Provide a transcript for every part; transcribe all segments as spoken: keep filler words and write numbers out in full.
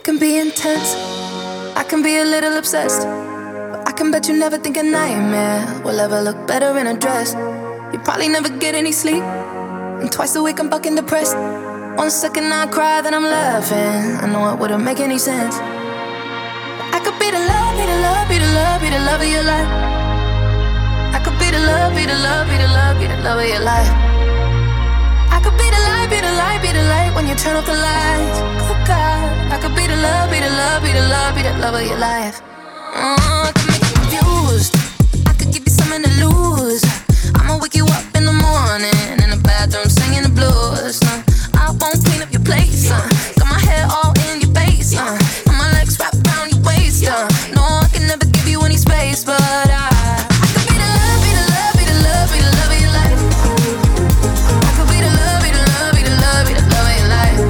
can be intense, I can be a little obsessed, but I can bet you never think a nightmare will ever look better in a dress. You probably never get any sleep, and twice a week I'm fucking depressed. One second I cry, then I'm laughing. I know it wouldn't make any sense. I could be the love, be the love, be the love, be the love of your life. I could be the love, be the love, be the love, be the love of your life. I could be the light, be the light, be the light when you turn off the lights. Oh God, I could be the love, be the love, be the love, be the love of your life. Oh, I could make you confused, I could give you something to lose. I'ma wake you up in the morning in the bathroom singing the blues. Uh, I won't clean up your place. Uh, got my hair all in your face. Uh, and my legs wrapped around your waist. Uh, no, I can never give you any space, but I, I could be the love, be the love, be the love, be the love of your life. I could be the love, be the love, be the love, be the love of your life.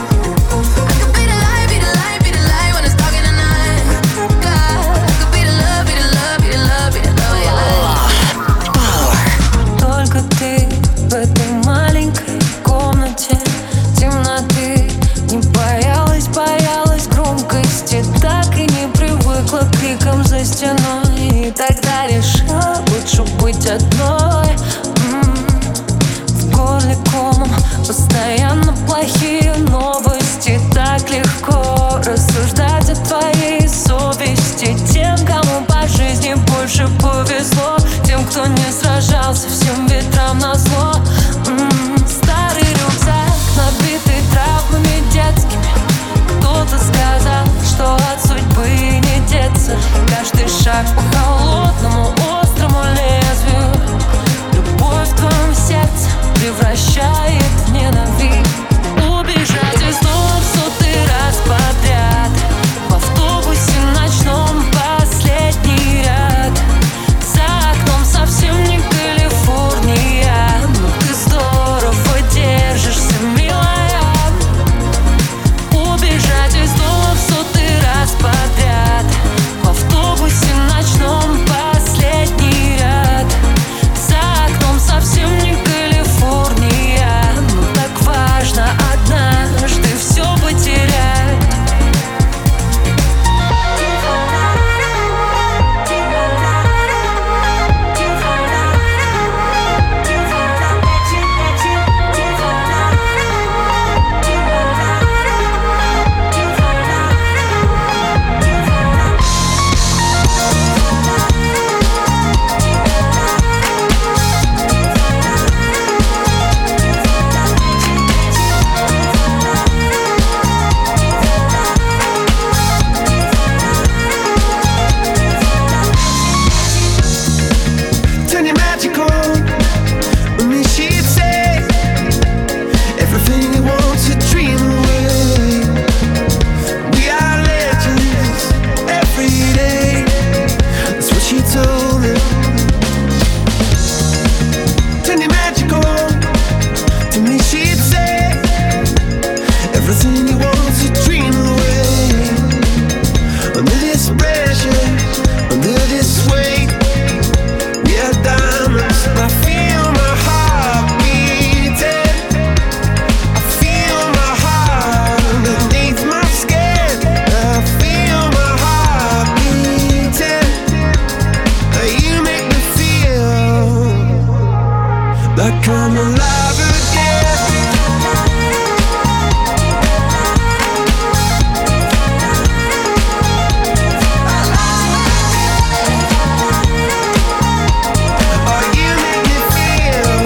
I could be the light, be the light, be the light when it's dark in the night. Oh God, I could be the love, be the love, be the love, be the love of your life. Только ты в этой маленькой комнате темноты не боялась, боялась громкости, так и не привыкла к крикам за стеной. И тогда решила лучше быть одной. М-м-м. В горле комом, постоянно плохие новости. Так легко рассуждать о твоей совести. Тем, кому по жизни больше повезло, тем, кто не сражался всем ветрам назло. М-м-м. Старый рюкзак, набитый травмами детскими. Кто-то сказал, что от судьбы не деться. Каждый шаг по холодному, острому лезвию. Любовь в твоем сердце превращает в ненависть. Убежать из дома в сотый раз подряд. В автобусе ночном последний ряд. За окном совсем не Калифорния, но ты здорово держишься, милая. Убежать из дома в сотый раз подряд. В автобусе ночном последний ряд. За окном совсем не Калифорния, но так важно однажды все потерять. Like I'm alive again. Oh, you make me feel.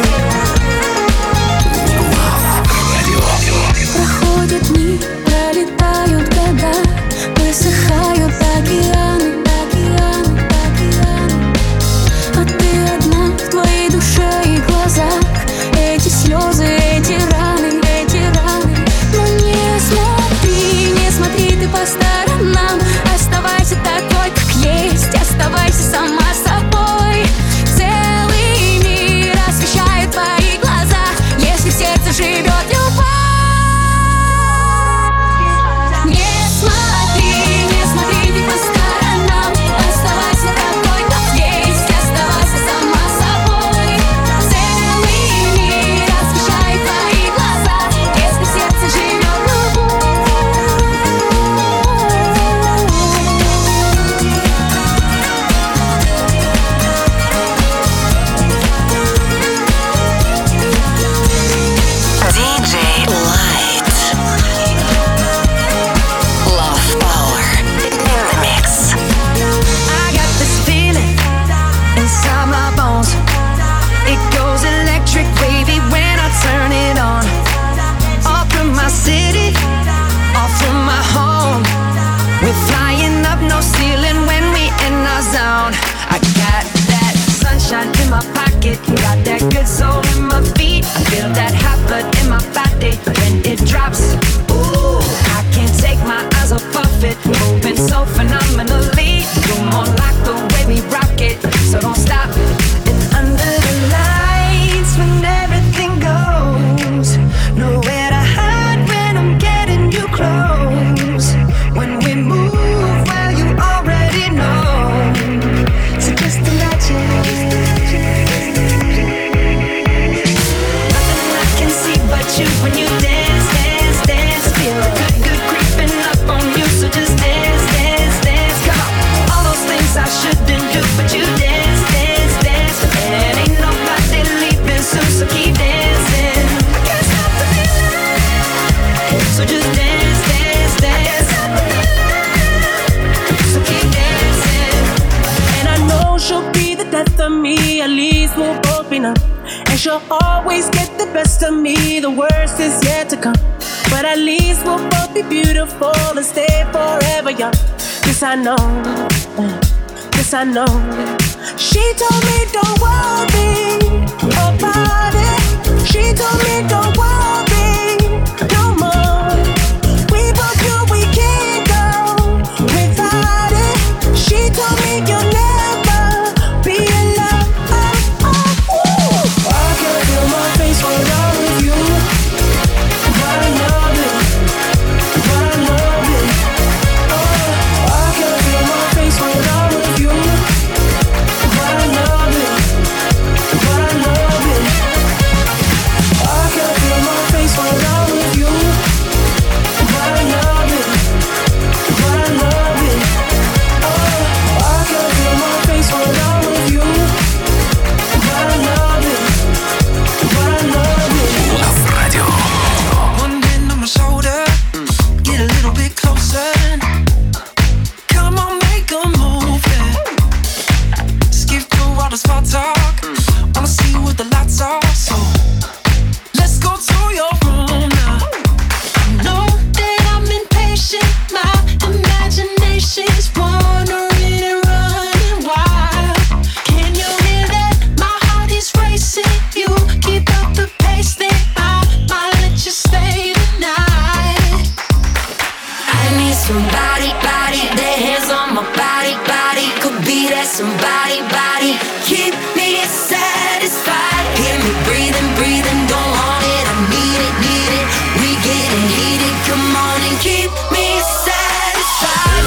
Проходят дни, пролетают года, высыхают океаны, океаны, океаны. А ты одна в твоей душе и глазах. Эти слезы, эти раны, эти раны. Но не смотри, не смотри ты по сторонам. Оставайся такой, как есть, оставайся сама собой. Целый мир освещает твои глаза, если в сердце живет любовь. Не смотри, не смотри ты по сторонам. Оставайся такой, как есть, оставайся сама собой. Целый мир освещает твои глаза, если в сердце живет любовь. it. Got that good soul in my feet. I feel that hot blood in my body when it drops. Ooh, I can't take my eyes off of it. Moving so phenomenally. You're more like the way we rock it, so don't stop. And under the lights when everything goes, nowhere to hide when I'm getting you close. When we move, well, you already know. So just imagine. Nothing I can see but you when you dance, dance, dance. Feel good, good creeping up on you. So just dance, dance, dance. Come on. All those things I shouldn't do, but you dance, dance, dance. And ain't nobody leaving soon, so keep dancing. I can't stop the feeling. So just dance, dance, dance. I can't stop the feeling. So keep dancing. And I know she'll be the death of me. At least we'll both be numb. And she'll always get the best of me. The worst is yet to come. But at least we'll both be beautiful and stay forever young. This I know, this I know. She told me don't worry about it. She told me don't worry no more. We both know we can't go without it. She told me you'll never be alone. Oh, oh, oh. I can feel my face when I'm with you. But I love it, but I love it. Oh, I can feel my face when I'm with you. But I love it, but I love it. I can feel my face when I'm with you. But I love it, but I love it. Oh, I can feel my face when I'm with you. But I love it, but I love it. Love Radio. One hand on my shoulder, get a little bit closer. Come on, make a move, yeah. Skip through all the small talk. Wanna see what the lights are, so let's go to your room now. I know that I'm impatient, my imagination's wandering and running wild. Can you hear that? My heart is racing. You keep up the pace, then I might let you stay tonight. I need somebody, body, their hands on my body, body. Could be that somebody, body. Keep me satisfied. Hear me breathing, breathing, don't want it. I need it, need it. We getting heated, come on and keep me satisfied.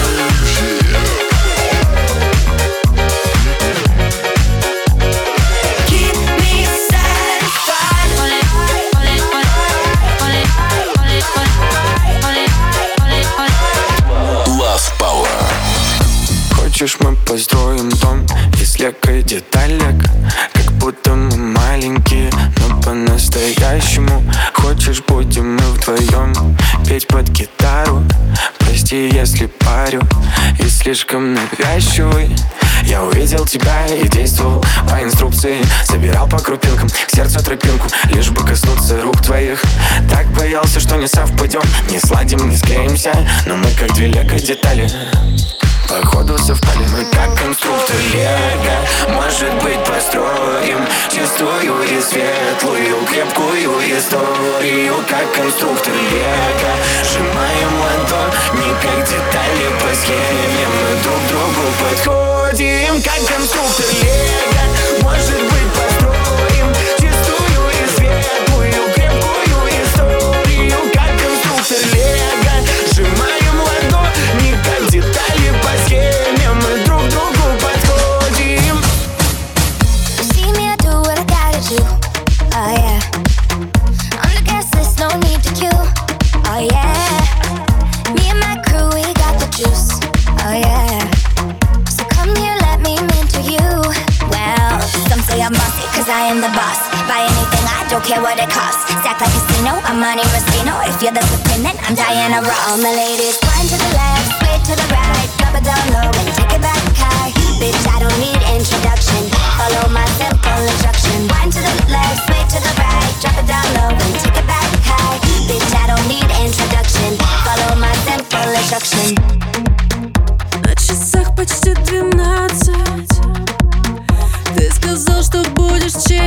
Keep me satisfied. Love Power. Хочешь, мы построим дом из лего и деталек, как будто мы маленькие, но по-настоящему. Хочешь, будем мы вдвоем петь под гитару. Прости, если парю и слишком навязчивый. Я увидел тебя и действовал по инструкции. Собирал по крупинкам к сердцу тропинку, лишь бы коснуться рук твоих. Так боялся, что не совпадем, не сладим, не склеимся, но мы как две лего детали. Походу совпали мы как конструктор лего. Может быть, построим чистую и светлую, крепкую историю, как конструктор лего. Сжимаем ладони, как детали по схеме. Мы друг другу подходим, как конструктор лего. Может быть, построим чистую и светлую, крепкую историю, как конструктор лего. Сжимаем ладони, как детали по схеме. Мы друг другу подходим. See me, I do what I gotta do. Oh yeah. On the guest list, no need to queue. Oh yeah. Me and my crew, we got the juice. Oh yeah. So come here, let me mentor you. Well, some say I'm bossy, cause I am the boss. Buy anything, I don't care what it costs. Stack like casino, I'm Monte Rustino. If you're the supreme, then I'm Diana Ross. All my ladies, one to the left, sway to the right. Drop it down low and take it back high. Bitch, I don't need introduction. Follow my simple instruction. One to the left, sway to the right. Drop it down low and take it back high. Bitch, I don't need introduction. Follow my simple instruction. На часах почти двенадцать. Ты сказал, что будешь честным.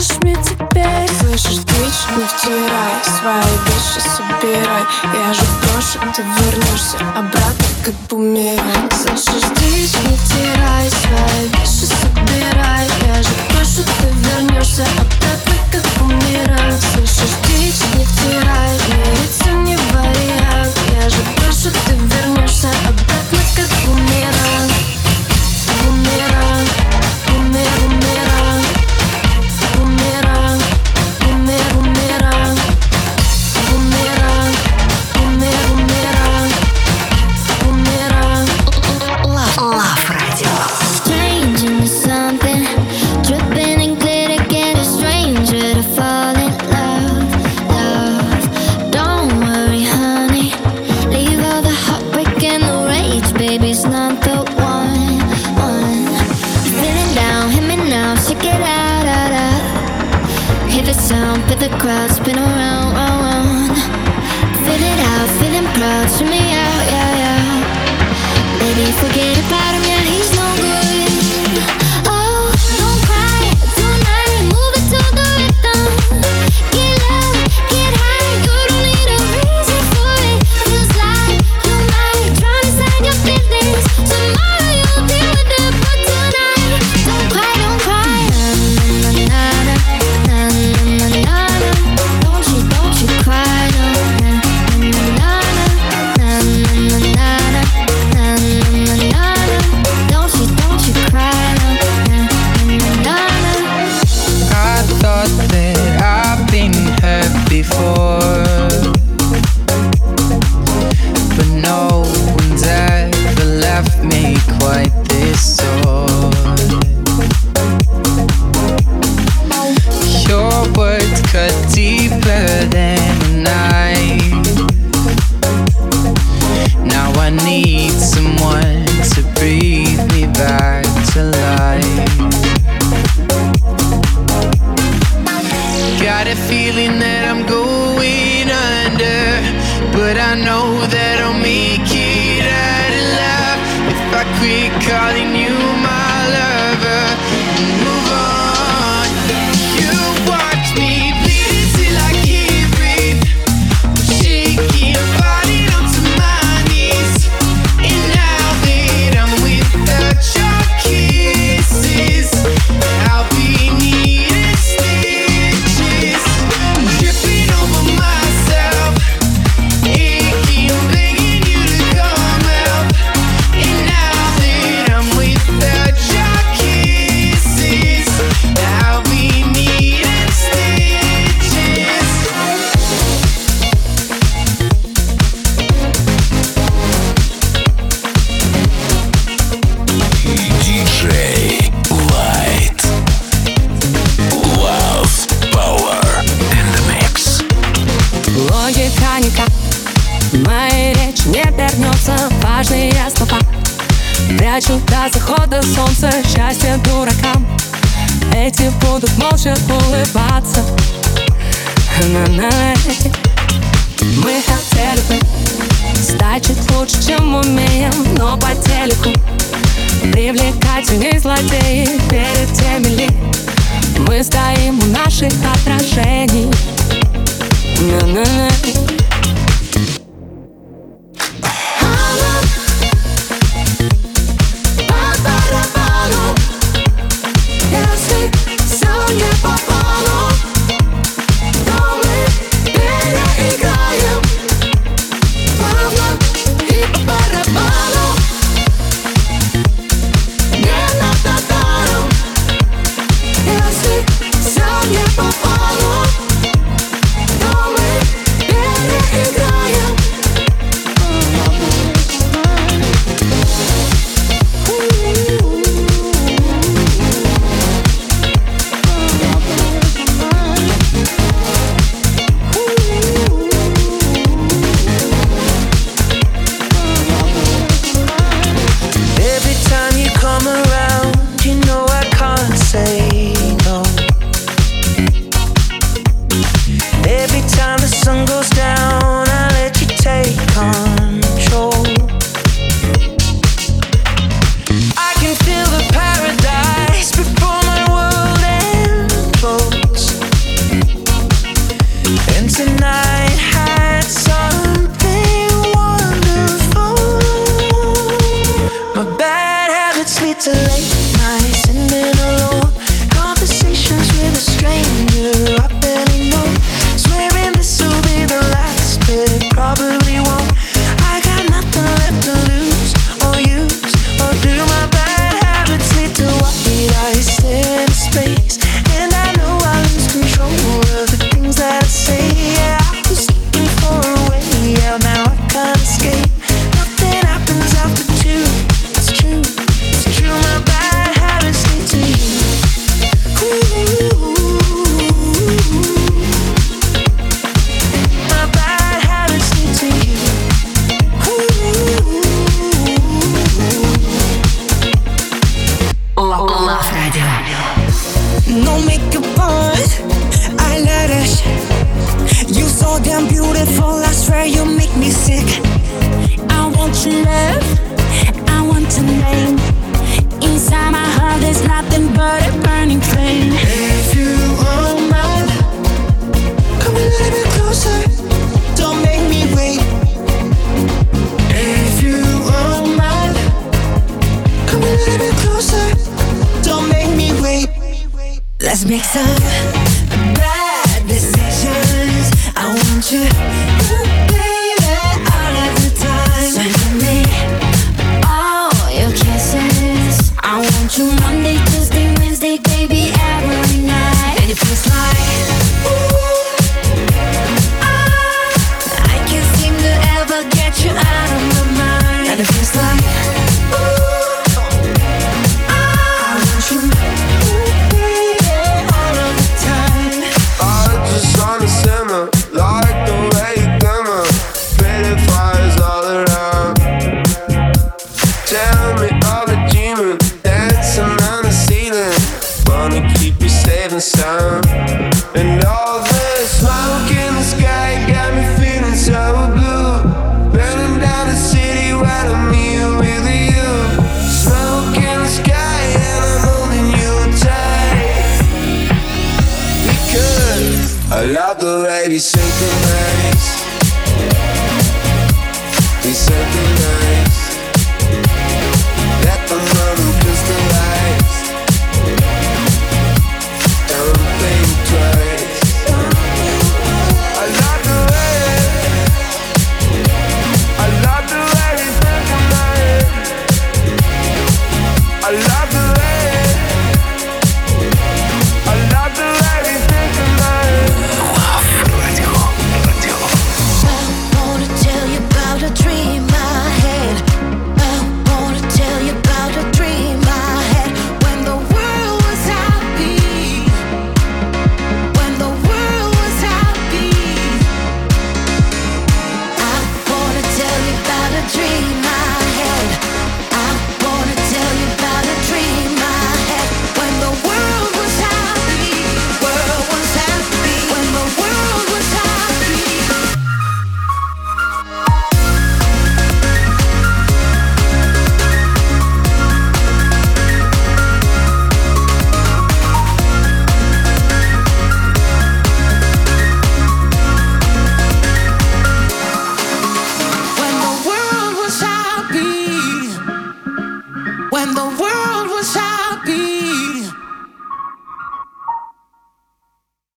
скажешь мне теперь? Слышишь, дичь, не втирай, свои вещи собирай. Я же брошу, ты вернешься обратно, как бумеранг. Слышишь, дичь, не втирай, свои вещи собирай. Я же брошу, ты вернешься обратно, как бумеранг. Слышишь, дичь, не втирай, мириться не вариант. Я же брошу, ты вернешься обратно, как бумеранг. Бумеранг, бумеранг, бумеранг, бумеранг, бумеранг, бумеранг, бумеранг, бумеранг, бумеранг. Love Radio. Strange into something, dripping in glitter, get a stranger to fall in love, love. Don't worry, honey, leave all the heartbreak and the rage, baby, it's not the one, one. Feeling down, hit me now, check it out, out, out. Hear the sound, feel the crowd spin around, round, round. Feel it out, feeling proud, shimmy out, yeah, yeah. Baby, forget about him, yeah, he's no good. Oh, don't cry tonight, move it to the rhythm. Get low, get high, you don't need a reason for it. Feels like you might drown inside your feelings. Tomorrow you'll deal with it, but tonight, don't cry, don't cry. Na na na na na na na na. Don't you, don't you cry, no. Na na na na na na na na. Don't you, don't you cry, no. I thought that I've been hurt before, but no one's ever left me quite this sore. Your words cut deeper than a knife. Now I need someone to breathe me back to life. Got a feeling that I'm going under, but I know that I'll make it out alive if I quit calling you my lover and move on. You watch me bleed till I can't breathe, shaking, falling onto my knees. And now that I'm without your kisses, I'll be needing stitches, tripping over myself, aching, begging you to come help. And now that I'm without your kisses, I'll be needing stitches. диджей Light. Love Power in the mix. Логика никак моей речи не вернется. Важные слова прячу до захода солнца. Счастье дуракам, эти будут молча улыбаться. На-на-на. Мы хотели бы стать чуть лучше, чем умеем, но по телеку привлекательней злодеи перед теми ли мы стоим у наших отражений. На-на-на. Если все не по плану, то мы переиграем плавно и по барабану. Не надо даром. Если все не по плану, то мы переиграем. want you, ooh, baby, all of the time. So give me all your kisses. I want you Monday, Tuesday, Wednesday, baby, every night. And it feels like, ooh, ah, I can't seem to ever get you out of my mind. And it feels like, ooh, ah, I want you, ooh, baby, all of the time. I just wanna simmer, like the way you glimmer. Pretty fires all around. Tell me all the dreaming, dancing on the ceiling. Wanna keep you safe and sound. And all the smoke in the sky got me feeling so blue. Burning down the city while I'm here with you. Smoke in the sky and I'm holding you tight. Because I love the way we synchronize. We synchronize.